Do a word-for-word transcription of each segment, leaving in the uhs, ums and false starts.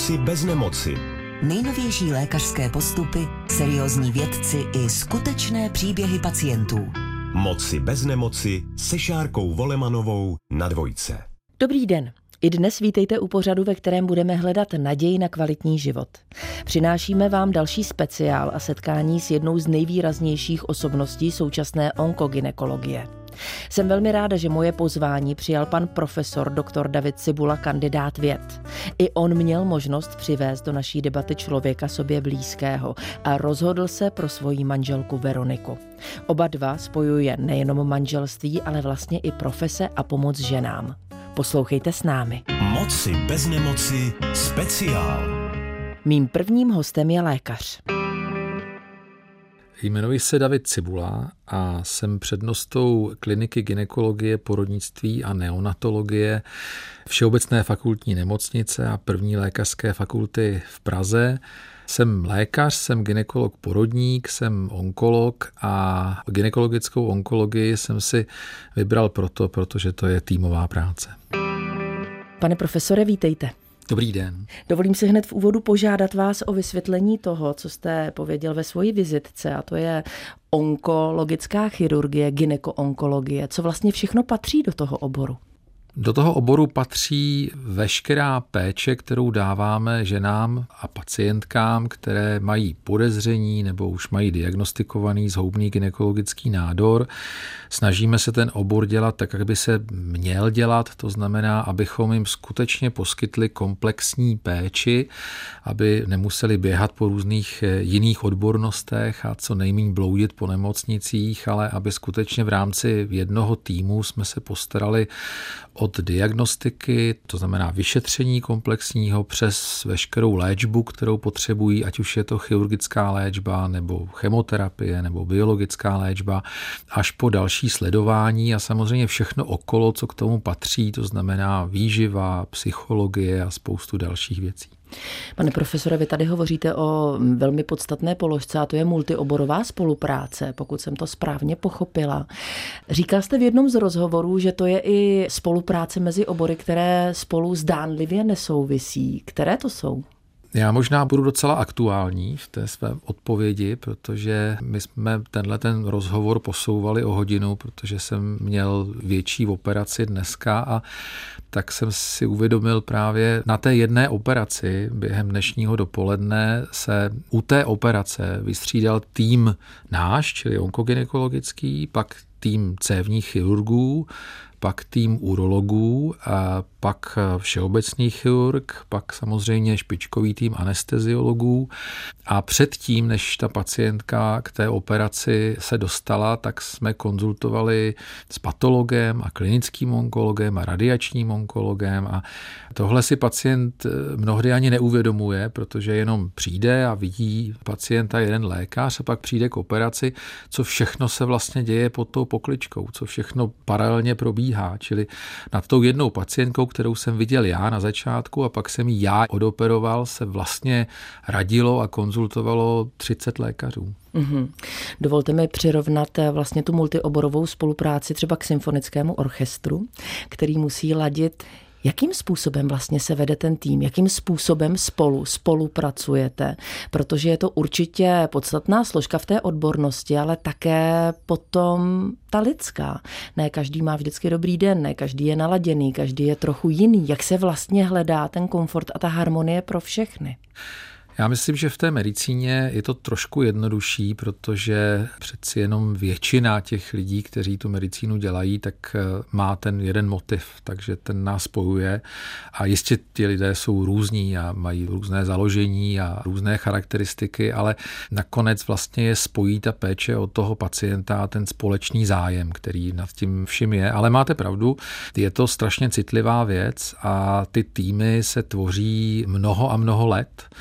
Moci bez nemoci. Nejnovější lékařské postupy, seriózní vědci i skutečné příběhy pacientů. Moci bez nemoci se Šárkou Volemanovou na Dvojce. Dobrý den. I dnes vítejte u pořadu, ve kterém budeme hledat naději na kvalitní život. Přinášíme vám další speciál a setkání s jednou z nejvýraznějších osobností současné onkogynekologie. Jsem velmi ráda, že moje pozvání přijal pan profesor doktor David Cibula, kandidát věd. I on měl možnost přivést do naší debaty člověka sobě blízkého a rozhodl se pro svoji manželku Veroniku. Oba dva spojuje nejenom manželství, ale vlastně i profese a pomoc ženám. Poslouchejte s námi. Moci bez nemoci speciál. Mým prvním hostem je lékař. Jmenuji se David Cibula a jsem přednostou kliniky gynekologie, porodnictví a neonatologie Všeobecné fakultní nemocnice a první lékařské fakulty v Praze. Jsem lékař, jsem gynekolog porodník, jsem onkolog a gynekologickou onkologii jsem si vybral proto, protože to je týmová práce. Pane profesore, vítejte. Dobrý den. Dovolím si hned v úvodu požádat vás o vysvětlení toho, co jste pověděl ve svojí vizitce, a to je onkologická chirurgie, gynekoonkologie. Co vlastně všechno patří do toho oboru? Do toho oboru patří veškerá péče, kterou dáváme ženám a pacientkám, které mají podezření nebo už mají diagnostikovaný zhoubný gynekologický nádor. Snažíme se ten obor dělat tak, jak by se měl dělat, to znamená, abychom jim skutečně poskytli komplexní péči, aby nemuseli běhat po různých jiných odbornostech a co nejméně bloudit po nemocnicích, ale aby skutečně v rámci jednoho týmu jsme se postarali od diagnostiky, to znamená vyšetření komplexního, přes veškerou léčbu, kterou potřebují, ať už je to chirurgická léčba, nebo chemoterapie, nebo biologická léčba, až po další sledování a samozřejmě všechno okolo, co k tomu patří, to znamená výživa, psychologie a spoustu dalších věcí. Pane profesore, vy tady hovoříte o velmi podstatné položce a to je multioborová spolupráce, pokud jsem to správně pochopila. Říkal jste v jednom z rozhovorů, že to je i spolupráce mezi obory, které spolu zdánlivě nesouvisí. Které to jsou? Já možná budu docela aktuální v té své odpovědi, protože my jsme tenhle ten rozhovor posouvali o hodinu, protože jsem měl větší operaci dneska a tak jsem si uvědomil právě na té jedné operaci během dnešního dopoledne se u té operace vystřídal tým náš, čili onkogynekologický, pak tým cévních chirurgů, pak tým urologů, a pak všeobecný chirurg, pak samozřejmě špičkový tým anesteziologů. A předtím, než ta pacientka k té operaci se dostala, tak jsme konzultovali s patologem a klinickým onkologem a radiačním onkologem. A tohle si pacient mnohdy ani neuvědomuje, protože jenom přijde a vidí pacienta jeden lékař a pak přijde k operaci, co všechno se vlastně děje pod tou pokličkou, co všechno paralelně probíhá. Čili nad tou jednou pacientkou, kterou jsem viděl já na začátku a pak jsem ji já odoperoval, se vlastně radilo a konzultovalo třicet lékařů. Mm-hmm. Dovolte mi přirovnat vlastně tu multioborovou spolupráci třeba k symfonickému orchestru, který musí ladit. Jakým způsobem vlastně se vede ten tým? Jakým způsobem spolu spolupracujete? Protože je to určitě podstatná složka v té odbornosti, ale také potom ta lidská. Ne každý má vždycky dobrý den, ne každý je naladěný, každý je trochu jiný. Jak se vlastně hledá ten komfort a ta harmonie pro všechny? Já myslím, že v té medicíně je to trošku jednodušší, protože přeci jenom většina těch lidí, kteří tu medicínu dělají, tak má ten jeden motiv, takže ten nás spojuje. A jistě ti lidé jsou různí a mají různé založení a různé charakteristiky, ale nakonec vlastně je spojí ta péče od toho pacienta a ten společný zájem, který nad tím vším je. Ale máte pravdu, je to strašně citlivá věc a ty týmy se tvoří mnoho a mnoho let.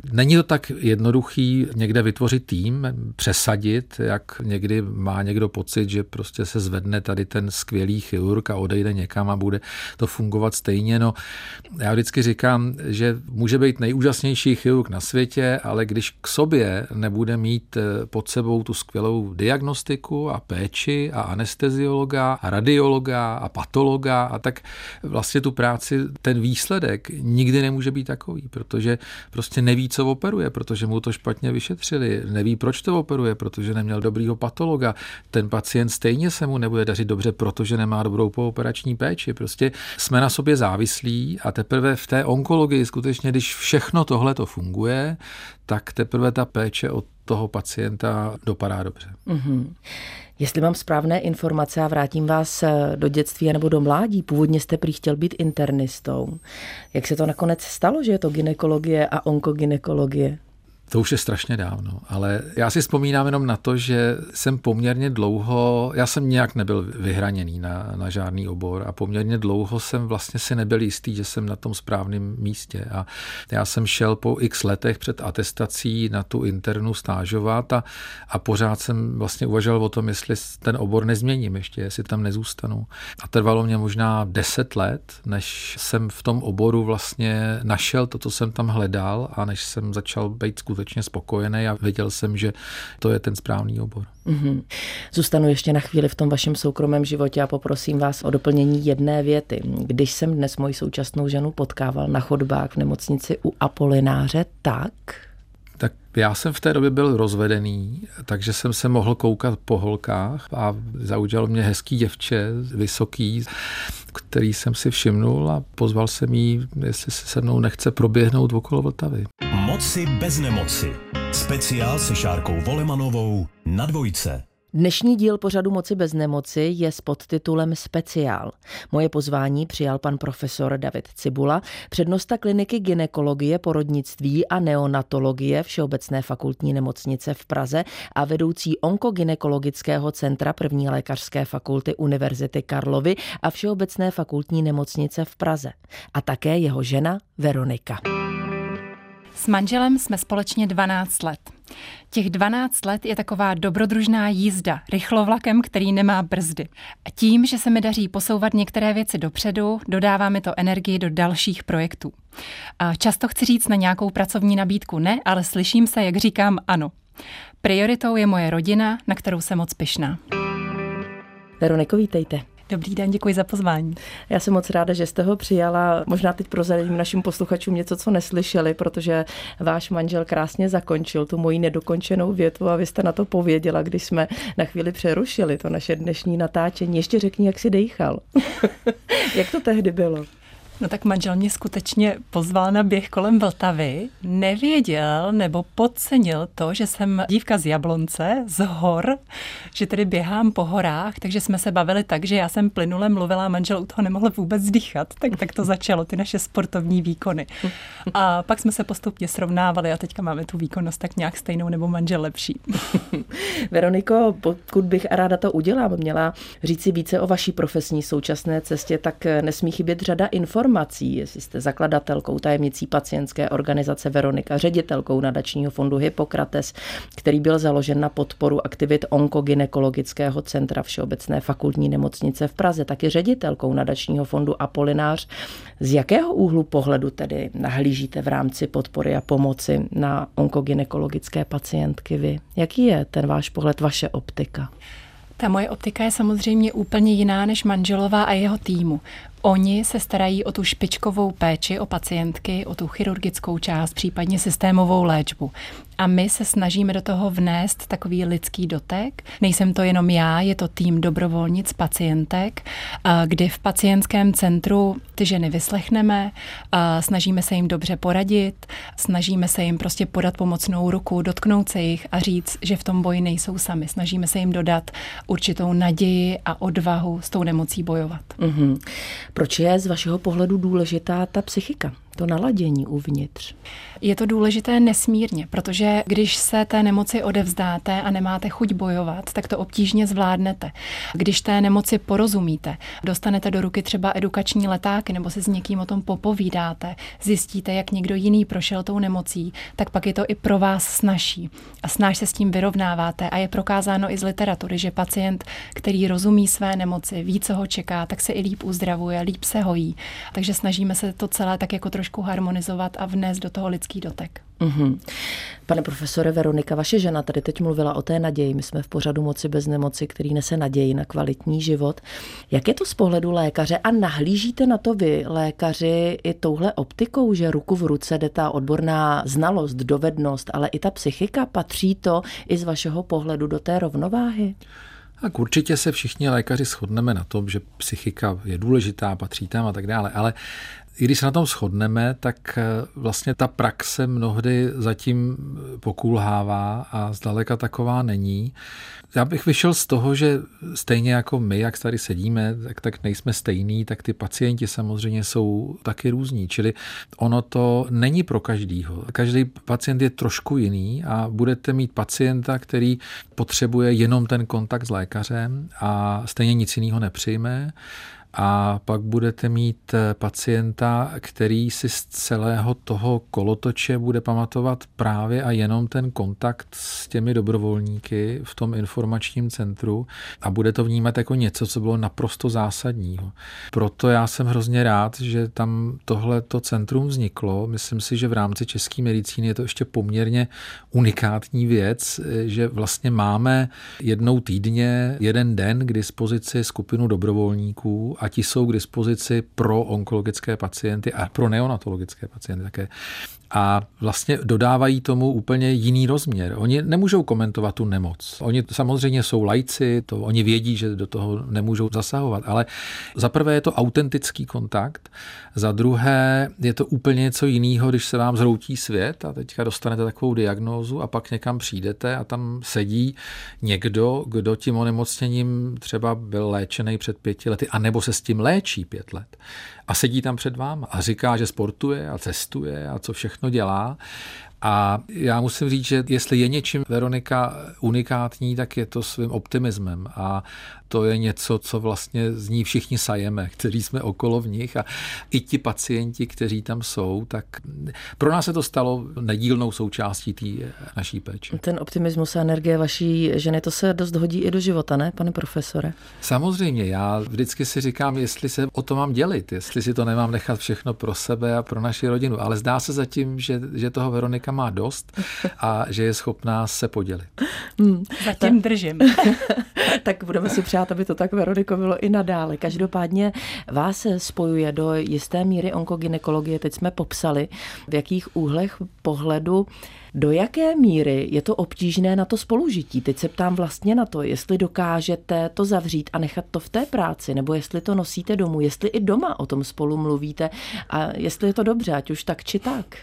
Není to tak jednoduchý někde vytvořit tým, přesadit, jak někdy má někdo pocit, že prostě se zvedne tady ten skvělý chirurg a odejde někam a bude to fungovat stejně. No, já vždycky říkám, že může být nejúžasnější chirurg na světě, ale když k sobě nebude mít pod sebou tu skvělou diagnostiku a péči a anesteziologa a radiologa a patologa, a tak vlastně tu práci, ten výsledek nikdy nemůže být takový, protože prostě neví, co operuje, protože mu to špatně vyšetřili, neví, proč to operuje, protože neměl dobrýho patologa. Ten pacient stejně se mu nebude dařit dobře, protože nemá dobrou pooperační péči. Prostě jsme na sobě závislí a teprve v té onkologii skutečně, když všechno tohle to funguje, tak teprve ta péče od toho pacienta dopadá dobře. Mm-hmm. Jestli mám správné informace a vrátím vás do dětství nebo do mládí, původně jste prý chtěl být internistou. Jak se to nakonec stalo, že je to gynekologie a onkogynekologie? To už je strašně dávno, ale já si vzpomínám jenom na to, že jsem poměrně dlouho, já jsem nějak nebyl vyhraněný na, na žádný obor a poměrně dlouho jsem vlastně si nebyl jistý, že jsem na tom správném místě. A já jsem šel po x letech před atestací na tu internu stážovat a, a pořád jsem vlastně uvažoval o tom, jestli ten obor nezměním ještě, jestli tam nezůstanu. A trvalo mě možná deset let, než jsem v tom oboru vlastně našel to, co jsem tam hledal, a než jsem začal být skutečně spokojený a věděl jsem, že to je ten správný obor. Mm-hmm. Zůstanu ještě na chvíli v tom vašem soukromém životě a poprosím vás o doplnění jedné věty. Když jsem dnes moji současnou ženu potkával na chodbách v nemocnici u Apolináře, tak... Tak já jsem v té době byl rozvedený, takže jsem se mohl koukat po holkách a zaujalo mě hezký děvče, vysoký, který jsem si všimnul a pozval jsem jí, jestli se se mnou nechce proběhnout okolo Vltavy. Moci bez nemoci. Speciál se Šárkou Volemanovou na Dvojce. Dnešní díl pořadu Moci bez nemoci je s podtitulem Speciál. Moje pozvání přijal pan profesor David Cibula, přednosta kliniky gynekologie, porodnictví a neonatologie Všeobecné fakultní nemocnice v Praze a vedoucí onkogynekologického centra první lékařské fakulty Univerzity Karlovy a Všeobecné fakultní nemocnice v Praze. A také jeho žena Veronika. S manželem jsme společně dvanáct let. Těch dvanáct let je taková dobrodružná jízda rychlovlakem, který nemá brzdy. A tím, že se mi daří posouvat některé věci dopředu, dodává mi to energii do dalších projektů. A často chci říct na nějakou pracovní nabídku ne, ale slyším se, jak říkám ano. Prioritou je moje rodina, na kterou jsem moc pyšná. Veroniko, vítejte. Dobrý den, děkuji za pozvání. Já jsem moc ráda, že jste ho přijala. Možná teď prozradím našim posluchačům něco, co neslyšeli, protože váš manžel krásně zakončil tu moji nedokončenou větu a vy jste na to pověděla, když jsme na chvíli přerušili to naše dnešní natáčení. Ještě řekni, jak si dejchal. Jak to tehdy bylo? No tak manžel mě skutečně pozval na běh kolem Vltavy. Nevěděl nebo podcenil to, že jsem dívka z Jablonce, z hor, že tedy běhám po horách, takže jsme se bavili tak, že já jsem plynule mluvila a manžel u toho nemohl vůbec dýchat. Tak, tak to začalo, ty naše sportovní výkony. A pak jsme se postupně srovnávali a teďka máme tu výkonnost tak nějak stejnou nebo manžel lepší. Veroniko, pokud bych a ráda to udělám, měla říci více o vaší profesní současné cestě, tak nesmí chybět řada informací. Jestli jste zakladatelkou tajemnicí pacientské organizace Veronika, ředitelkou nadačního fondu Hippokrates, který byl založen na podporu aktivit onkogynekologického centra Všeobecné fakultní nemocnice v Praze, taky ředitelkou nadačního fondu Apolinář. Z jakého úhlu pohledu tedy nahlížíte v rámci podpory a pomoci na onkogynekologické pacientky vy? Jaký je ten váš pohled, vaše optika? Ta moje optika je samozřejmě úplně jiná než manželová a jeho týmu. Oni se starají o tu špičkovou péči, o pacientky, o tu chirurgickou část, případně systémovou léčbu. A my se snažíme do toho vnést takový lidský dotek. Nejsem to jenom já, je to tým dobrovolnic, pacientek, kdy v pacientském centru ty ženy vyslechneme, snažíme se jim dobře poradit, snažíme se jim prostě podat pomocnou ruku, dotknout se jich a říct, že v tom boji nejsou sami. Snažíme se jim dodat určitou naději a odvahu s tou nemocí bojovat. Mm-hmm. Proč je z vašeho pohledu důležitá ta psychika to naladění uvnitř? Je to důležité nesmírně, protože když se té nemoci odevzdáte a nemáte chuť bojovat, tak to obtížně zvládnete. Když té nemoci porozumíte, dostanete do ruky třeba edukační letáky nebo si s někým o tom popovídáte, zjistíte, jak někdo jiný prošel tou nemocí, tak pak je to i pro vás snazší. A snáž se s tím vyrovnáváte a je prokázáno i z literatury, že pacient, který rozumí své nemoci, ví, co ho čeká, tak se i líp uzdravuje, líp se hojí. Takže snažíme se to celé tak jako trošku harmonizovat a vnést do toho lidský dotek. Mm-hmm. Pane profesore, Veronika, vaše žena tady teď mluvila o té naději. My jsme v pořadu Moci bez nemoci, který nese naději na kvalitní život. Jak je to z pohledu lékaře a nahlížíte na to vy, lékaři, i touhle optikou, že ruku v ruce jde ta odborná znalost, dovednost, ale i ta psychika? Patří to i z vašeho pohledu do té rovnováhy? Tak určitě se všichni lékaři shodneme na tom, že psychika je důležitá, patří tam a tak dále, ale i když se na tom shodneme, tak vlastně ta praxe mnohdy zatím pokulhává a zdaleka taková není. Já bych vyšel z toho, že stejně jako my, jak tady sedíme, tak, tak nejsme stejný, tak ty pacienti samozřejmě jsou taky různí. Čili ono to není pro každýho. Každý pacient je trošku jiný a budete mít pacienta, který potřebuje jenom ten kontakt s lékařem a stejně nic jiného nepřijme. A pak budete mít pacienta, který si z celého toho kolotoče bude pamatovat právě a jenom ten kontakt s těmi dobrovolníky v tom informačním centru a bude to vnímat jako něco, co bylo naprosto zásadního. Proto já jsem hrozně rád, že tam tohleto centrum vzniklo. Myslím si, že v rámci české medicíny je to ještě poměrně unikátní věc, že vlastně máme jednou týdně jeden den k dispozici skupinu dobrovolníků a ti jsou k dispozici pro onkologické pacienty a pro neonatologické pacienty také. A vlastně dodávají tomu úplně jiný rozměr. Oni nemůžou komentovat tu nemoc. Oni samozřejmě jsou laici, to oni vědí, že do toho nemůžou zasahovat, ale za prvé je to autentický kontakt, za druhé je to úplně něco jiného, když se vám zhroutí svět a teďka dostanete takovou diagnózu a pak někam přijdete a tam sedí někdo, kdo tím onemocněním třeba byl léčený před pěti lety, anebo se s tím léčí pět let. A sedí tam před váma a říká, že sportuje a cestuje a co všechno dělá. A já musím říct, že jestli je něčím Veronika unikátní, tak je to svým optimismem a to je něco, co vlastně z ní všichni sajeme, kteří jsme okolo v nich a i ti pacienti, kteří tam jsou, tak pro nás se to stalo nedílnou součástí té naší péče. Ten optimismus a energie vaší ženy, to se dost hodí i do života, ne, pane profesore? Samozřejmě, já vždycky si říkám, jestli se o to mám dělit, jestli si to nemám nechat všechno pro sebe a pro naši rodinu, ale zdá se zatím, že, že toho Veronika má dost a že je schopná se podělit. Hmm, zatím držím. Tak budeme si přát, aby to tak, Veroniko, bylo i nadále. Každopádně vás spojuje do jisté míry onkogynekologie, teď jsme popsali, v jakých úhlech pohledu, do jaké míry je to obtížné na to spolužití. Teď se ptám vlastně na to, jestli dokážete to zavřít a nechat to v té práci, nebo jestli to nosíte domů, jestli i doma o tom spolu mluvíte a jestli je to dobře, ať už tak či tak.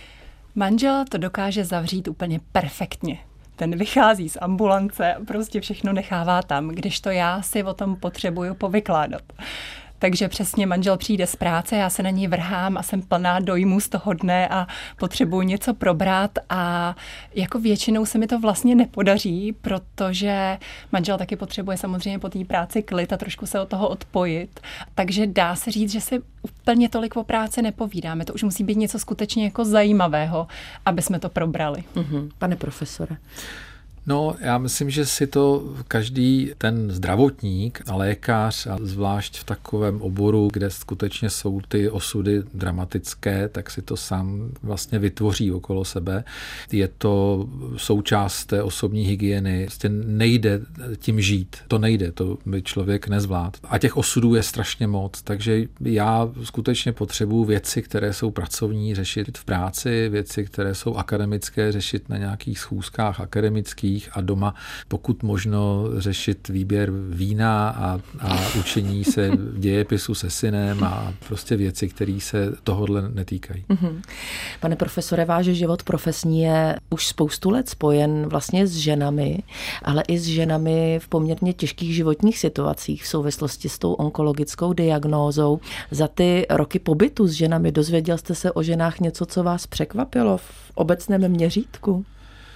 Manžel to dokáže zavřít úplně perfektně. Ten vychází z ambulance a prostě všechno nechává tam, kdežto já si o tom potřebuju povykládat. Takže přesně manžel přijde z práce, já se na ní vrhám a jsem plná dojmů z toho dne a potřebuji něco probrat a jako většinou se mi to vlastně nepodaří, protože manžel taky potřebuje samozřejmě po té práci klid a trošku se od toho odpojit. Takže dá se říct, že si úplně tolik o práci nepovídáme. To už musí být něco skutečně jako zajímavého, aby jsme to probrali. Mm-hmm. Pane profesore. No, já myslím, že si to každý ten zdravotník a lékař, a zvlášť v takovém oboru, kde skutečně jsou ty osudy dramatické, tak si to sám vlastně vytvoří okolo sebe. Je to součást té osobní hygieny. Prostě nejde tím žít. To nejde, to by člověk nezvlád. A těch osudů je strašně moc, takže já skutečně potřebuji věci, které jsou pracovní, řešit v práci, věci, které jsou akademické, řešit na nějakých schůzkách akademických. nemocnicích a doma pokud možno řešit výběr vína a, a učení se dějepisu se synem a prostě věci, které se tohodle netýkají. Mm-hmm. Pane profesore, váš život profesní je už spoustu let spojen vlastně s ženami, ale i s ženami v poměrně těžkých životních situacích v souvislosti s tou onkologickou diagnózou. Za ty roky pobytu s ženami dozvěděl jste se o ženách něco, co vás překvapilo v obecném měřítku?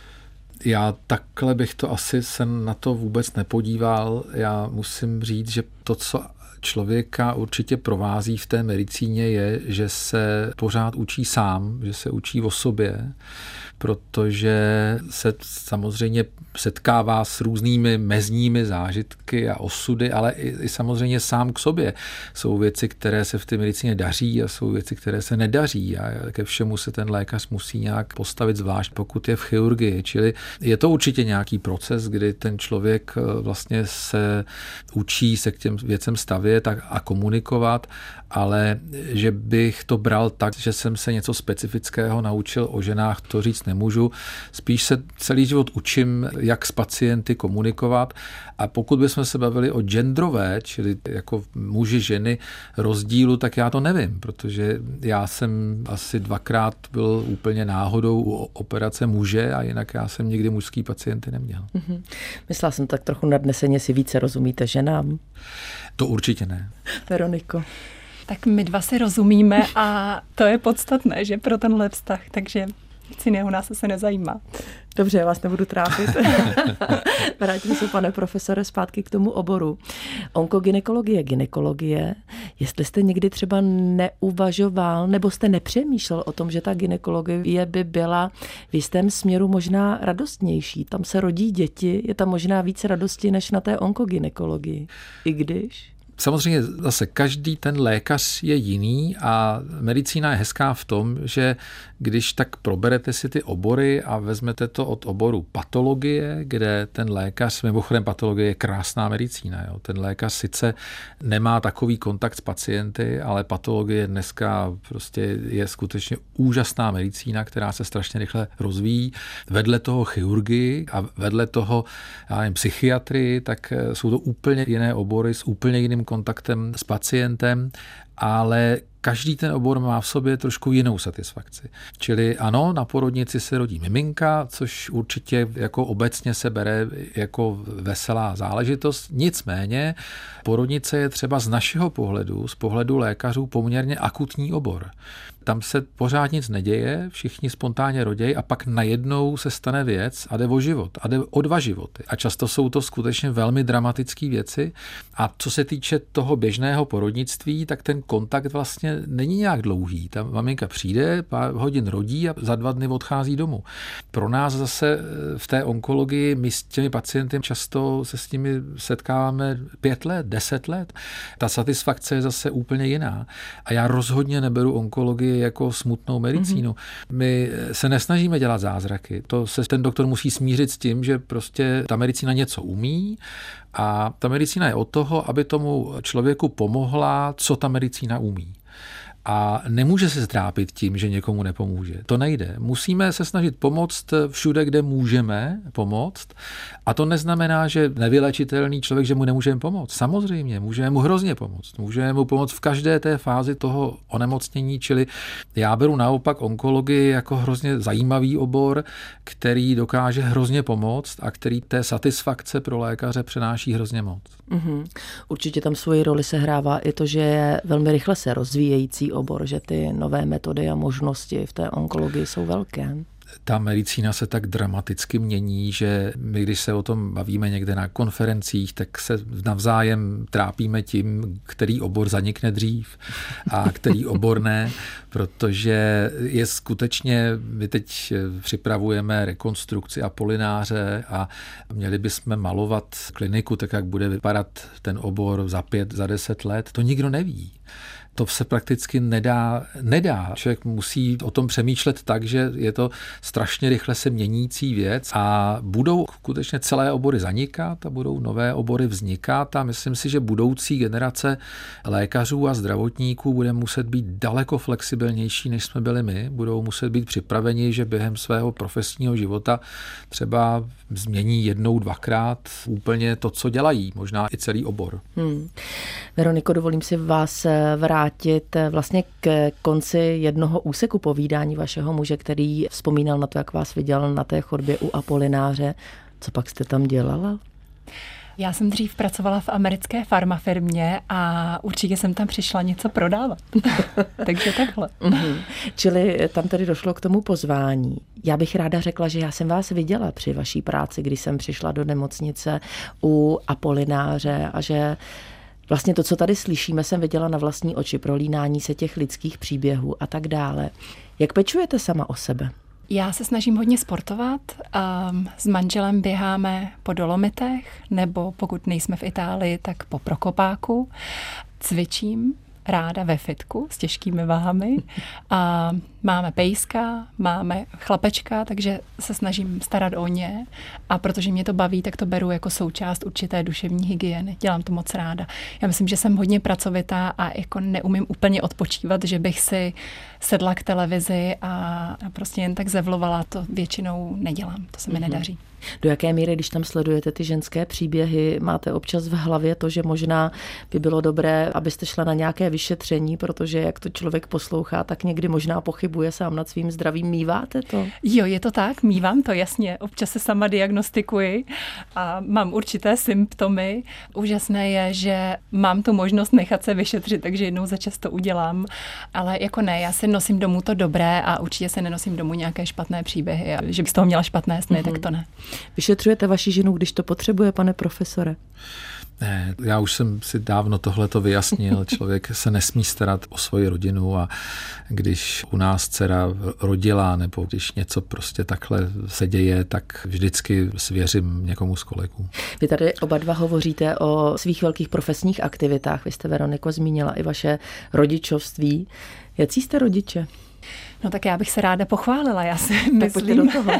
Já takhle bych to asi se na to vůbec nepodíval. Já musím říct, že to, co člověka určitě provází v té medicíně, je, že se pořád učí sám, že se učí o sobě, protože se samozřejmě setkává s různými mezními zážitky a osudy, ale i, i samozřejmě sám k sobě. Jsou věci, které se v té medicíně daří a jsou věci, které se nedaří a ke všemu se ten lékař musí nějak postavit, zvlášť pokud je v chirurgii. Čili je to určitě nějaký proces, kdy ten člověk vlastně se učí se k těm věcem stavět a, a komunikovat, ale že bych to bral tak, že jsem se něco specifického naučil o ženách, to říct nemůžu. Spíš se celý život učím, jak s pacienty komunikovat, a pokud bychom se bavili o genderové, čili jako muži, ženy rozdílu, tak já to nevím, protože já jsem asi dvakrát byl úplně náhodou u operace muže a jinak já jsem nikdy mužský pacienty neměl. Mm-hmm. Myslela jsem tak trochu nadneseně, si více rozumíte ženám. To určitě ne. Veroniko. Tak my dva si rozumíme a to je podstatné, že pro tenhle vztah, takže nic jiného nás se nezajímá. Dobře, já vás nebudu trápit. Vrátím se, pane profesore, zpátky k tomu oboru. Onkogynekologie, gynekologie. Jestli jste někdy třeba neuvažoval nebo jste nepřemýšlel o tom, že ta gynekologie by byla v jistém směru možná radostnější. Tam se rodí děti, je tam možná víc radosti než na té onkogynekologii. I když... Samozřejmě zase každý ten lékař je jiný a medicína je hezká v tom, že když tak proberete si ty obory a vezmete to od oboru patologie, kde ten lékař, mimochodem patologie je krásná medicína. Jo. Ten lékař sice nemá takový kontakt s pacienty, ale patologie dneska prostě je skutečně úžasná medicína, která se strašně rychle rozvíjí. Vedle toho chirurgii a vedle toho, já nevím, psychiatrii, tak jsou to úplně jiné obory s úplně jiným kontaktem s pacientem, ale každý ten obor má v sobě trošku jinou satisfakci. Čili ano, na porodnici se rodí miminka, což určitě jako obecně se bere jako veselá záležitost. Nicméně porodnice je třeba z našeho pohledu, z pohledu lékařů poměrně akutní obor. Tam se pořád nic neděje, všichni spontánně rodějí a pak najednou se stane věc a jde o život a jde o dva životy. A často jsou to skutečně velmi dramatické věci. A co se týče toho běžného porodnictví, tak ten kontakt vlastně není nějak dlouhý. Ta maminka přijde, pár hodin rodí a za dva dny odchází domů. Pro nás zase v té onkologii my s těmi pacienty často se s nimi setkáváme pět let, deset let. Ta satisfakce je zase úplně jiná. A já rozhodně neberu onkologii jako smutnou medicínu. Mm-hmm. My se nesnažíme dělat zázraky. To se ten doktor musí smířit s tím, že prostě ta medicína něco umí a ta medicína je od toho, aby tomu člověku pomohla, co ta medicína umí. A nemůže se strápit tím, že někomu nepomůže. To nejde. Musíme se snažit pomoct všude, kde můžeme pomoct. A to neznamená, že nevylečitelný člověk, že mu nemůžeme pomoct. Samozřejmě, můžeme mu hrozně pomoct. Můžeme mu pomoct v každé té fázi toho onemocnění, čili já beru naopak onkologii jako hrozně zajímavý obor, který dokáže hrozně pomoct a který té satisfakce pro lékaře přenáší hrozně moc. Mm-hmm. Určitě tam svoji roli sehrává i to, že je velmi rychle se rozvíjející obor, že ty nové metody a možnosti v té onkologii jsou velké. Ta medicína se tak dramaticky mění, že my, když se o tom bavíme někde na konferencích, tak se navzájem trápíme tím, který obor zanikne dřív a který obor ne, protože je skutečně, my teď připravujeme rekonstrukci Apolináře a měli bychom malovat kliniku tak, jak bude vypadat ten obor za pět, za deset let. To nikdo neví. to se prakticky nedá, nedá. Člověk musí o tom přemýšlet tak, že je to strašně rychle se měnící věc a budou skutečně celé obory zanikat a budou nové obory vznikat a myslím si, že budoucí generace lékařů a zdravotníků bude muset být daleko flexibilnější, než jsme byli my. Budou muset být připraveni, že během svého profesního života třeba změní jednou, dvakrát úplně to, co dělají, možná i celý obor. Hmm. Veroniko, dovolím si vás vrátit vlastně k konci jednoho úseku povídání vašeho muže, který vzpomínal na to, jak vás viděl na té chodbě u Apolináře. Co pak jste tam dělala? Já jsem dřív pracovala v americké farmafirmě a určitě jsem tam přišla něco prodávat. Takže takhle. Mm-hmm. Čili tam tedy došlo k tomu pozvání. Já bych ráda řekla, že já jsem vás viděla při vaší práci, když jsem přišla do nemocnice u Apolináře a že vlastně to, co tady slyšíme, jsem viděla na vlastní oči, prolínání se těch lidských příběhů a tak dále. Jak pečujete sama o sebe? Já se snažím hodně sportovat. Um, s manželem běháme po Dolomitech, nebo pokud nejsme v Itálii, tak po Prokopáku. Cvičím ráda ve fitku s těžkými váhami. A máme pejska, máme chlapečka, takže se snažím starat o ně. A protože mě to baví, tak to beru jako součást určité duševní hygieny. Dělám to moc ráda. Já myslím, že jsem hodně pracovitá a jako neumím úplně odpočívat, že bych si sedla k televizi a prostě jen tak zevlovala. To většinou nedělám. To se mi mm-hmm. nedaří. Do jaké míry, když tam sledujete ty ženské příběhy, máte občas v hlavě to, že možná by bylo dobré, abyste šla na nějaké vyšetření, protože jak to člověk poslouchá, tak někdy možná pochybuje sám nad svým zdravím. Míváte to? Jo, je to tak, mívám to, jasně. Občas se sama diagnostikuji a mám určité symptomy. Úžasné je, že mám tu možnost nechat se vyšetřit, takže jednou za čas to udělám. Ale jako ne, já si nosím domů to dobré a určitě se nenosím domů nějaké špatné příběhy. A že bych z toho měla špatné sny, mm-hmm. tak to ne. Vyšetřujete vaši ženu, když to potřebuje, pane profesore? Ne, já už jsem si dávno tohleto vyjasnil. Člověk se nesmí starat o svoji rodinu a když u nás dcera rodila nebo když něco prostě takhle se děje, tak vždycky svěřím někomu z kolegů. Vy tady oba dva hovoříte o svých velkých profesních aktivitách. Vy jste, Veroniko, zmínila i vaše rodičovství. Jací jste rodiče? No tak já bych se ráda pochválila. Já si myslím, do toho.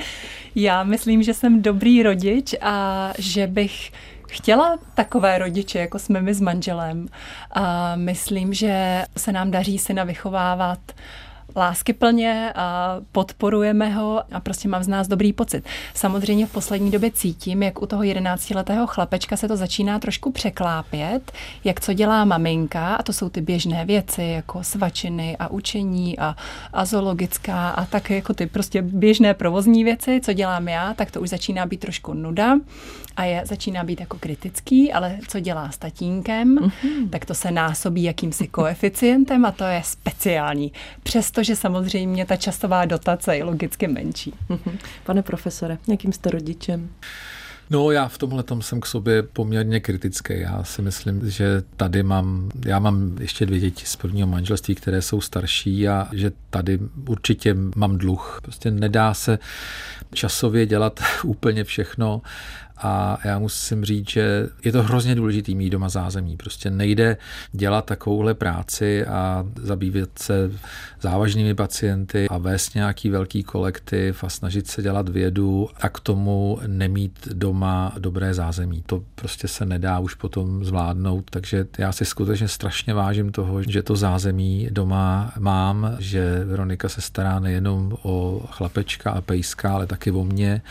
já myslím, že jsem dobrý rodič a že bych chtěla takové rodiče, jako jsme my s manželem. A myslím, že se nám daří syna vychovávat láskyplně a podporujeme ho a prostě mám z nás dobrý pocit. Samozřejmě v poslední době cítím, jak u toho jedenáctiletého chlapečka se to začíná trošku překlápět, jak co dělá maminka, a to jsou ty běžné věci, jako svačiny a učení a, a zoologická a tak jako ty prostě běžné provozní věci, co dělám já, tak to už začíná být trošku nuda a je, začíná být jako kritický, ale co dělá s tatínkem, mm-hmm. tak to se násobí jakýmsi koeficientem a to je speciální. Přesto, že samozřejmě ta časová dotace je logicky menší. Pane profesore, jakým jste rodičem? No, já v tomhle tom jsem k sobě poměrně kritický. Já si myslím, že tady mám, já mám ještě dvě děti z prvního manželství, které jsou starší a že tady určitě mám dluh. Prostě nedá se časově dělat úplně všechno. A já musím říct, že je to hrozně důležitý mít doma zázemí. Prostě nejde dělat takovouhle práci a zabývat se závažnými pacienty a vést nějaký velký kolektiv a snažit se dělat vědu a k tomu nemít doma dobré zázemí. To prostě se nedá už potom zvládnout, takže já si skutečně strašně vážím toho, že to zázemí doma mám, že Veronika se stará nejenom o chlapečka a pejska, ale taky o mě.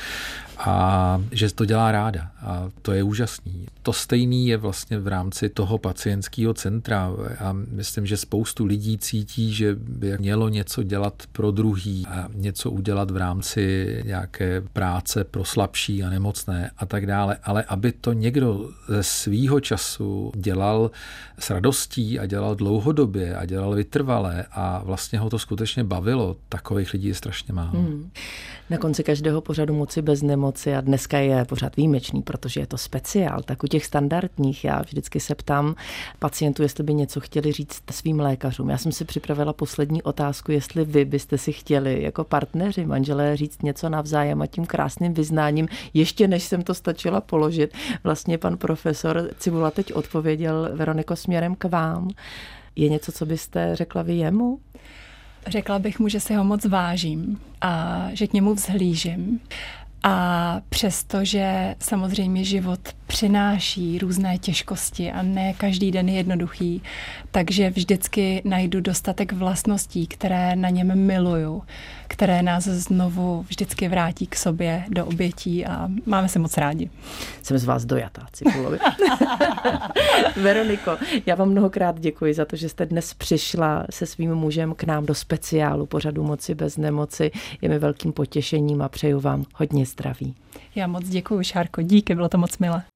A že to dělá ráda a to je úžasný. To stejný je vlastně v rámci toho pacientského centra a myslím, že spoustu lidí cítí, že by mělo něco dělat pro druhý a něco udělat v rámci nějaké práce pro slabší a nemocné a tak dále, ale aby to někdo ze svýho času dělal s radostí a dělal dlouhodobě a dělal vytrvale a vlastně ho to skutečně bavilo, takových lidí je strašně málo. Hmm. Na konci každého pořadu Moci bez nemoci a dneska je pořád výjimečný, protože je to speciál, tak u těch standardních já vždycky se ptám pacientů, jestli by něco chtěli říct svým lékařům. Já jsem si připravila poslední otázku, jestli vy byste si chtěli jako partneři, manželé říct něco navzájem a tím krásným vyznáním, ještě než jsem to stačila položit. Vlastně pan profesor Cibula teď odpověděl, Veroniko, směrem k vám. Je něco, co byste řekla vy jemu? Řekla bych mu, že si ho moc vážím a že k němu vzhlížím. A přestože samozřejmě život přináší různé těžkosti a ne každý den je jednoduchý, takže vždycky najdu dostatek vlastností, které na něm miluju, které nás znovu vždycky vrátí k sobě do obětí a máme se moc rádi. Jsem z vás dojatá, Cibulovi. Veroniko, já vám mnohokrát děkuji za to, že jste dnes přišla se svým mužem k nám do speciálu pořadu Moci bez nemoci. Je mi velkým potěšením a přeju vám hodně zdraví. Já moc děkuji, Šárko, díky, bylo to moc milé.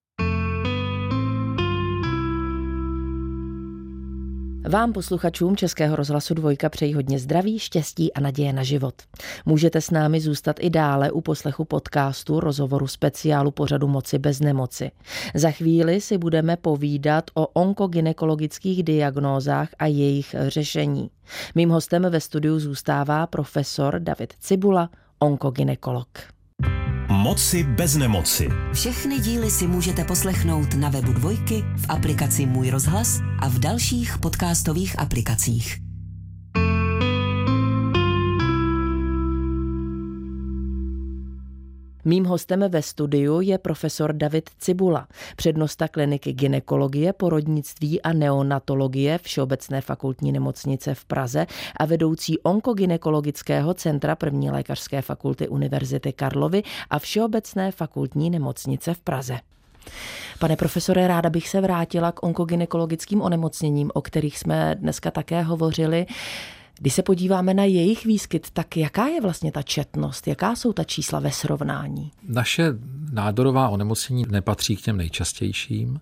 Vám, posluchačům Českého rozhlasu Dvojka, přeji hodně zdraví, štěstí a naděje na život. Můžete s námi zůstat i dále u poslechu podcastu, rozhovoru speciálu pořadu Moci bez nemoci. Za chvíli si budeme povídat o onkogynekologických diagnózách a jejich řešení. Mým hostem ve studiu zůstává profesor David Cibula, onkogynekolog. Moci bez nemoci. Všechny díly si můžete poslechnout na webu Dvojky, v aplikaci Můj rozhlas a v dalších podcastových aplikacích. Mým hostem ve studiu je profesor David Cibula, přednosta kliniky gynekologie, porodnictví a neonatologie Všeobecné fakultní nemocnice v Praze a vedoucí onkogynekologického centra první lékařské fakulty Univerzity Karlovy a Všeobecné fakultní nemocnice v Praze. Pane profesore, ráda bych se vrátila k onkogynekologickým onemocněním, o kterých jsme dneska také hovořili. Když se podíváme na jejich výskyt, tak jaká je vlastně ta četnost? Jaká jsou ta čísla ve srovnání? Naše nádorová onemocnění nepatří k těm nejčastějším.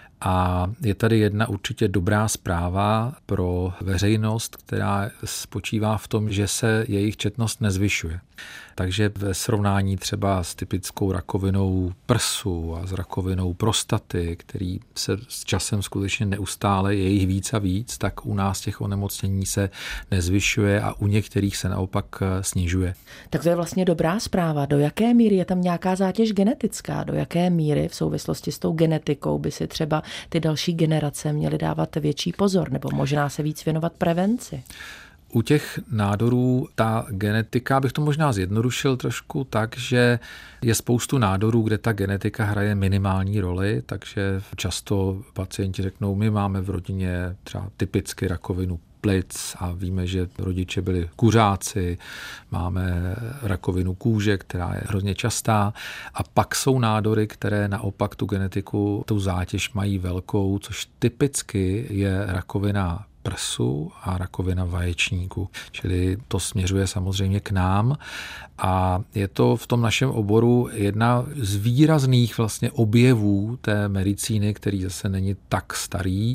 A je tady jedna určitě dobrá zpráva pro veřejnost, která spočívá v tom, že se jejich četnost nezvyšuje. Takže ve srovnání třeba s typickou rakovinou prsu a s rakovinou prostaty, který se s časem skutečně neustále je jich víc a víc, tak u nás těch onemocnění se nezvyšuje a u některých se naopak snižuje. Tak to je vlastně dobrá zpráva. Do jaké míry je tam nějaká zátěž genetická? Do jaké míry v souvislosti s tou genetikou by si třeba ty další generace měly dávat větší pozor nebo možná se víc věnovat prevenci? U těch nádorů ta genetika, bych to možná zjednodušil trošku tak, že je spoustu nádorů, kde ta genetika hraje minimální roli, takže často pacienti řeknou, my máme v rodině třeba typicky rakovinu plic a víme, že rodiče byli kuřáci, máme rakovinu kůže, která je hrozně častá a pak jsou nádory, které naopak tu genetiku, tu zátěž mají velkou, což typicky je rakovina prsu a rakovina vaječníku. Čili to směřuje samozřejmě k nám a je to v tom našem oboru jedna z výrazných vlastně objevů té medicíny, který zase není tak starý,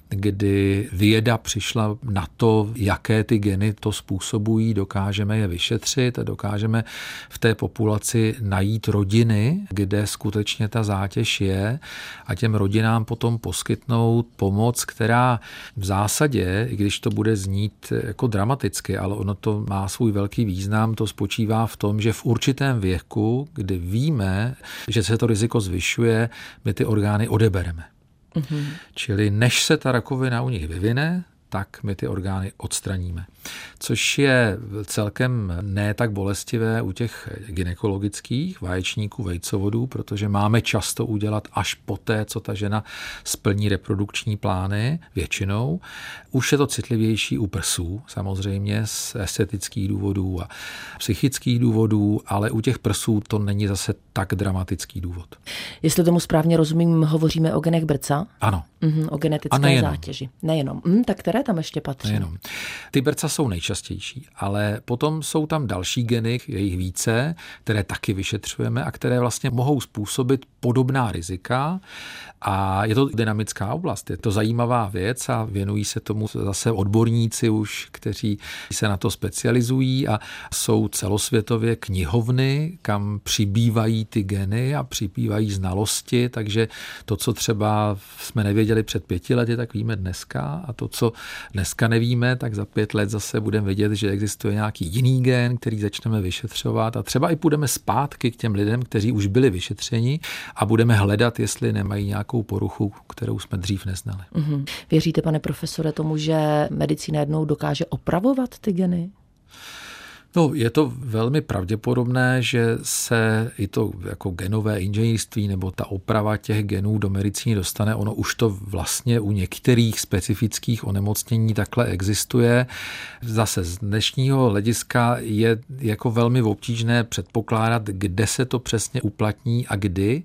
kdy věda přišla na to, jaké ty geny to způsobují, dokážeme je vyšetřit a dokážeme v té populaci najít rodiny, kde skutečně ta zátěž je a těm rodinám potom poskytnout pomoc, která v zásadě, i když to bude znít jako dramaticky, ale ono to má svůj velký význam, to spočívá v tom, že v určitém věku, kdy víme, že se to riziko zvyšuje, my ty orgány odebereme. Mm-hmm. Čili než se ta rakovina u nich vyvine, tak my ty orgány odstraníme. Což je celkem ne tak bolestivé u těch gynekologických vaječníků, vejcovodů, protože máme často udělat až poté, co ta žena splní reprodukční plány, většinou. Už je to citlivější u prsů, samozřejmě z estetických důvodů a psychických důvodů, ale u těch prsů to není zase tak dramatický důvod. Jestli tomu správně rozumím, hovoříme o genech brca? Ano. Mm-hmm, o genetické zátěži. Nejenom. Mm, tak které tam ještě patří? Nejenom. Ty brca jsou nejčastější, ale potom jsou tam další geny, je jich více, které taky vyšetřujeme a které vlastně mohou způsobit podobná rizika. A je to dynamická oblast, je to zajímavá věc a věnují se tomu zase odborníci už, kteří se na to specializují a jsou celosvětově knihovny, kam přibývají ty geny a přibývají znalosti, takže to, co třeba jsme nevěděli před pěti lety, tak víme dneska a to, co dneska nevíme, tak za pět let zase budeme vědět, že existuje nějaký jiný gen, který začneme vyšetřovat a třeba i půjdeme zpátky k těm lidem, kteří už byli vyšetřeni a budeme hledat, jestli nemají nějakou poruchu, kterou jsme dřív neznali. Mm-hmm. Věříte, pane profesore, tomu, že medicína jednou dokáže opravovat ty geny? No, je to velmi pravděpodobné, že se i to jako genové inženýrství nebo ta oprava těch genů do medicíny dostane. Ono už to vlastně u některých specifických onemocnění takhle existuje. Zase z dnešního hlediska je jako velmi obtížné předpokládat, kde se to přesně uplatní a kdy,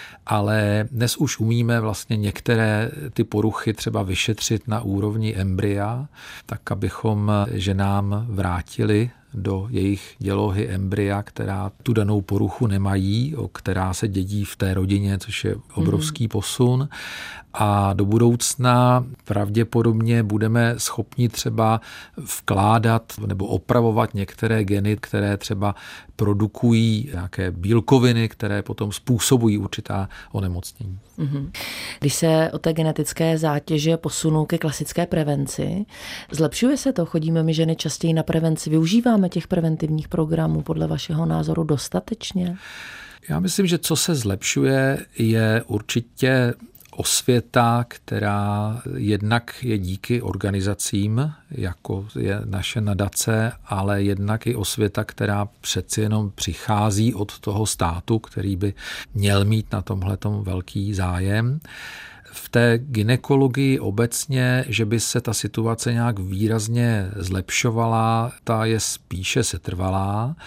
ale dnes už umíme vlastně některé ty poruchy třeba vyšetřit na úrovni embrya, tak abychom ženám vrátili do jejich dělohy embrya, která tu danou poruchu nemají, o která se dědí v té rodině, což je obrovský posun. A do budoucna pravděpodobně budeme schopni třeba vkládat nebo opravovat některé geny, které třeba produkují nějaké bílkoviny, které potom způsobují určitá onemocnění. Když se od té genetické zátěže posunu ke klasické prevenci, zlepšuje se to? Chodíme my ženy častěji na prevenci? Využíváme těch preventivních programů podle vašeho názoru dostatečně? Já myslím, že co se zlepšuje, je určitě osvěta, která jednak je díky organizacím, jako je naše nadace, ale jednak i osvěta, která přeci jenom přichází od toho státu, který by měl mít na tomhletom velký zájem. V té gynekologii obecně, že by se ta situace nějak výrazně zlepšovala, ta je spíše setrvalá.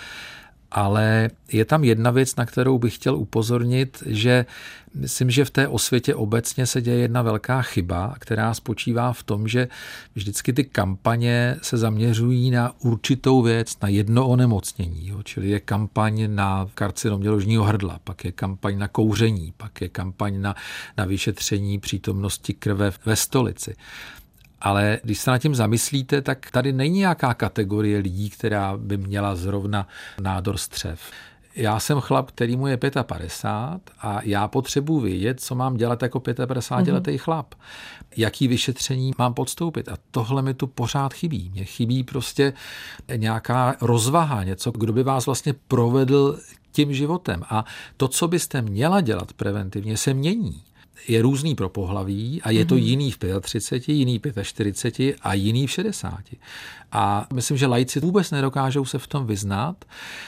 Ale je tam jedna věc, na kterou bych chtěl upozornit, že myslím, že v té osvětě obecně se děje jedna velká chyba, která spočívá v tom, že vždycky ty kampaně se zaměřují na určitou věc, na jedno onemocnění. Jo? Čili je kampaň na karcinom děložního hrdla, pak je kampaň na kouření, pak je kampaň na, na vyšetření přítomnosti krve ve stolici. Ale když se nad tím zamyslíte, tak tady není nějaká kategorie lidí, která by měla zrovna nádor střev. Já jsem chlap, který mu je padesát pět a já potřebuji vědět, co mám dělat jako padesátipětiletý mm-hmm. chlap. Jaký vyšetření mám podstoupit. A tohle mi tu pořád chybí. Mně chybí prostě nějaká rozvaha, něco, kdo by vás vlastně provedl tím životem. A to, co byste měla dělat preventivně, se mění. Je různý pro pohlaví a je to jiný v třiceti pěti, jiný v čtyřiceti pěti a jiný v šedesáti. A myslím, že laici vůbec nedokážou se v tom vyznat.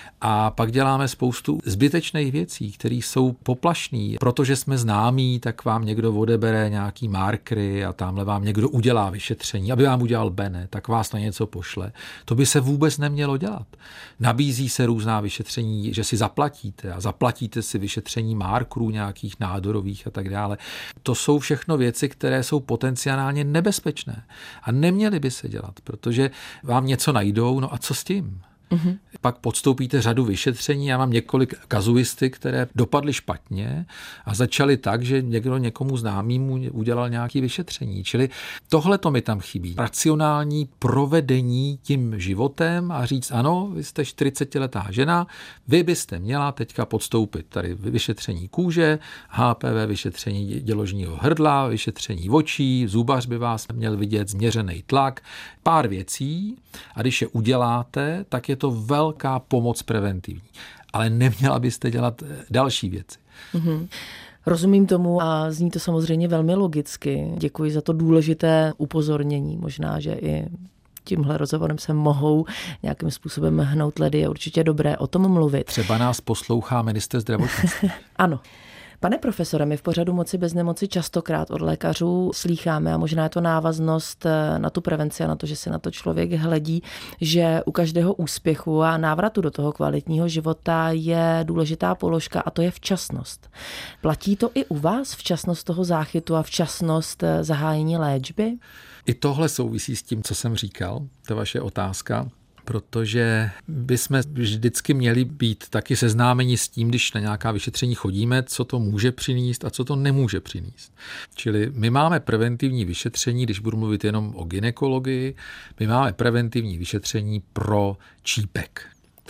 A pak děláme spoustu zbytečných věcí, které jsou poplašné. Protože jsme známí, tak vám někdo odebere nějaký markery a tamhle vám někdo udělá vyšetření, aby vám udělal bene, tak vás na něco pošle. To by se vůbec nemělo dělat. Nabízí se různá vyšetření, že si zaplatíte a zaplatíte si vyšetření markerů nějakých nádorových a tak dále. To jsou všechno věci, které jsou potenciálně nebezpečné a neměly by se dělat, protože vám něco najdou, no a co s tím? Mm-hmm. Pak podstoupíte řadu vyšetření. Já mám několik kazuisty, které dopadly špatně a začaly tak, že někdo někomu známýmu udělal nějaké vyšetření. Čili tohle to mi tam chybí. Racionální provedení tím životem a říct, ano, vy jste čtyřicetiletá žena, vy byste měla teďka podstoupit tady vyšetření kůže, H P V, vyšetření děložního hrdla, vyšetření očí, zubař by vás měl vidět, změřený tlak, pár věcí a když je uděláte, tak je to velká pomoc preventivní. Ale neměla byste dělat další věci. Mm-hmm. Rozumím tomu a zní to samozřejmě velmi logicky. Děkuji za to důležité upozornění. Možná, že i tímhle rozhovorem se mohou nějakým způsobem hnout ledy. Je určitě dobré o tom mluvit. Třeba nás poslouchá ministr zdravotnictví. Ano. Pane profesore, my v pořadu Moci bez nemoci častokrát od lékařů slýcháme, a možná je to návaznost na tu prevenci a na to, že se na to člověk hledí, že u každého úspěchu a návratu do toho kvalitního života je důležitá položka a to je včasnost. Platí to i u vás, včasnost toho záchytu a včasnost zahájení léčby? I tohle souvisí s tím, co jsem říkal, to vaše otázka. Protože bychom vždycky měli být taky seznámeni s tím, když na nějaká vyšetření chodíme, co to může přinést a co to nemůže přinést. Čili my máme preventivní vyšetření, když budu mluvit jenom o gynekologii, my máme preventivní vyšetření pro čípek.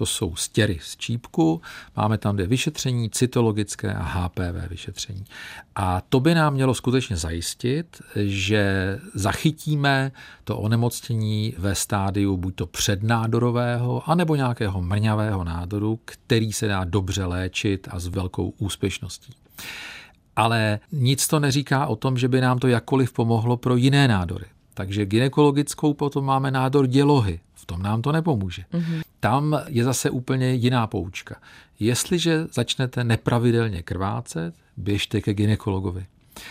to jsou stěry z čípku, máme tam dvě vyšetření, cytologické a H P V vyšetření. A to by nám mělo skutečně zajistit, že zachytíme to onemocnění ve stádiu buď to přednádorového, anebo nějakého mrňavého nádoru, který se dá dobře léčit a s velkou úspěšností. Ale nic to neříká o tom, že by nám to jakkoliv pomohlo pro jiné nádory. Takže gynekologickou potom máme nádor dělohy. V tom nám to nepomůže. Mm-hmm. Tam je zase úplně jiná poučka. Jestliže začnete nepravidelně krvácet, běžte ke gynekologovi.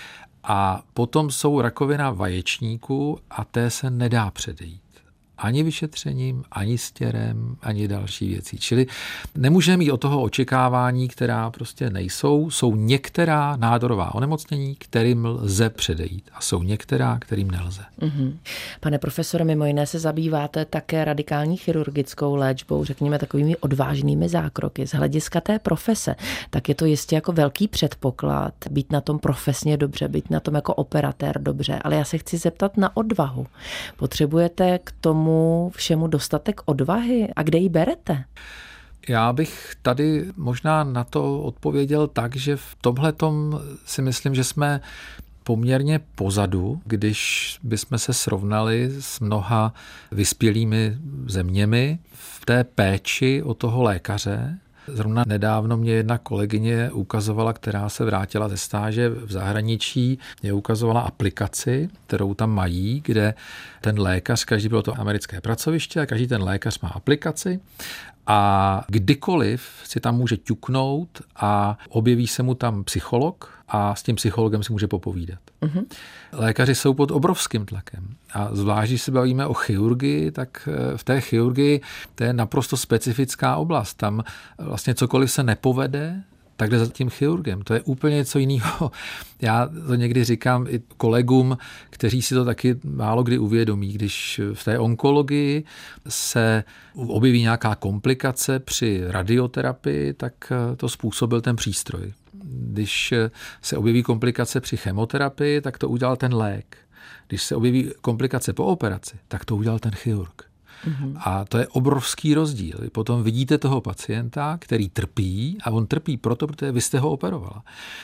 A potom jsou rakovina vaječníku a té se nedá předejít. Ani vyšetřením, ani stěrem, ani další věcí. Čili nemůžeme mít od toho očekávání, která prostě nejsou. Jsou některá nádorová onemocnění, kterým lze předejít. A jsou některá, kterým nelze. Mm-hmm. Pane profesore, mimo jiné se zabýváte také radikální chirurgickou léčbou, řekněme takovými odvážnými zákroky. Z hlediska té profese, tak je to jistě jako velký předpoklad být na tom profesně dobře, být na tom jako operatér dobře. Ale já se chci zeptat na odvahu. Potřebujete k tomu všemu dostatek odvahy a kde ji berete? Já bych tady možná na to odpověděl tak, že v tomhletom si myslím, že jsme poměrně pozadu, když bychom se srovnali s mnoha vyspělými zeměmi v té péči o toho lékaře. Zrovna nedávno mě jedna kolegyně ukazovala, která se vrátila ze stáže v zahraničí, mě ukazovala aplikaci, kterou tam mají, kde ten lékař, každý bylo to americké pracoviště a každý ten lékař má aplikaci a kdykoliv si tam může ťuknout a objeví se mu tam psycholog a s tím psychologem si může popovídat. Mm-hmm. Lékaři jsou pod obrovským tlakem. A zvlášť, když se bavíme o chirurgii, tak v té chirurgii to je naprosto specifická oblast. Tam vlastně cokoliv se nepovede, tak jde za tím chirurgem. To je úplně něco jiného. Já to někdy říkám i kolegům, kteří si to taky málo kdy uvědomí. Když v té onkologii se objeví nějaká komplikace při radioterapii, tak to způsobil ten přístroj. Když se objeví komplikace při chemoterapii, tak to udělal ten lék. Když se objeví komplikace po operaci, tak to udělal ten chirurg. Mm-hmm. A to je obrovský rozdíl. Potom vidíte toho pacienta, který trpí a on trpí proto, protože vy jste ho operovala.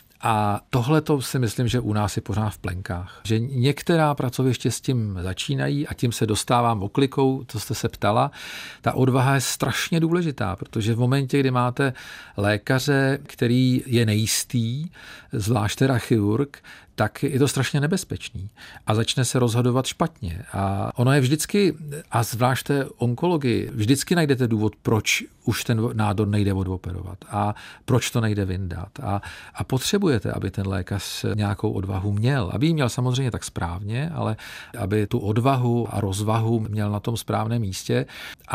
A tohle to si myslím, že u nás je pořád v plenkách. Že některá pracoviště s tím začínají a tím se dostávám oklikou, co jste se ptala. Ta odvaha je strašně důležitá, protože v momentě, kdy máte lékaře, který je nejistý, zvlášť teda chirurg, tak je to strašně nebezpečný a začne se rozhodovat špatně. A ono je vždycky, a zvlášť té onkologii, vždycky najdete důvod, proč už ten nádor nejde odoperovat a proč to nejde vyndat. A, a potřebujete, aby ten lékař nějakou odvahu měl. Aby ji měl samozřejmě tak správně, ale aby tu odvahu a rozvahu měl na tom správném místě.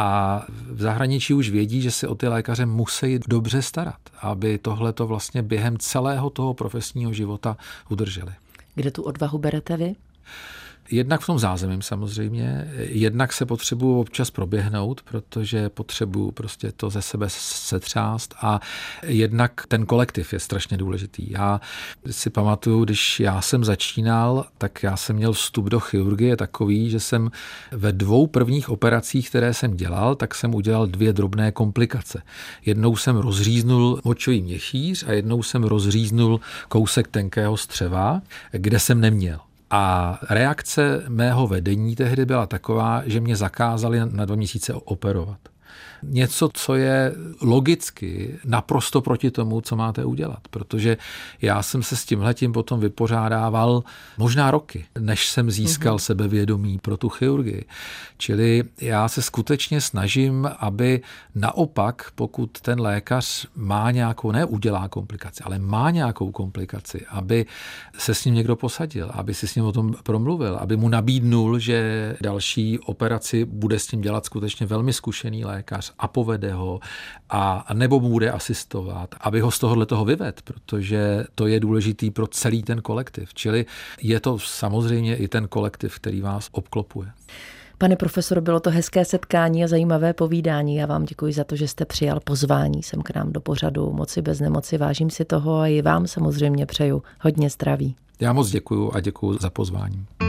A v zahraničí už vědí, že se o ty lékaře musí dobře starat, aby tohleto vlastně během celého toho profesního života udrželi. Kde tu odvahu berete vy? Jednak v tom zázemím samozřejmě, jednak se potřebuju občas proběhnout, protože potřebuju prostě to ze sebe setřást a jednak ten kolektiv je strašně důležitý. Já si pamatuju, když já jsem začínal, tak já jsem měl vstup do chirurgie takový, že jsem ve dvou prvních operacích, které jsem dělal, tak jsem udělal dvě drobné komplikace. Jednou jsem rozříznul močový měchýř a jednou jsem rozříznul kousek tenkého střeva, kde jsem neměl. A reakce mého vedení tehdy byla taková, že mě zakázali na dva měsíce operovat. Něco, co je logicky naprosto proti tomu, co máte udělat. Protože já jsem se s tímhletím potom vypořádával možná roky, než jsem získal mm-hmm. sebevědomí pro tu chirurgii. Čili já se skutečně snažím, aby naopak, pokud ten lékař má nějakou, ne udělá komplikaci, ale má nějakou komplikaci, aby se s ním někdo posadil, aby si s ním o tom promluvil, aby mu nabídnul, že další operaci bude s tím dělat skutečně velmi zkušený lékař a povede ho, a nebo mu bude asistovat, aby ho z tohohle toho vyvedl, protože to je důležitý pro celý ten kolektiv. Čili je to samozřejmě i ten kolektiv, který vás obklopuje. Pane profesor, bylo to hezké setkání a zajímavé povídání. Já vám děkuji za to, že jste přijal pozvání sem k nám do pořadu Moci bez nemoci. Vážím si toho a i vám samozřejmě přeju hodně zdraví. Já moc děkuju a děkuju za pozvání.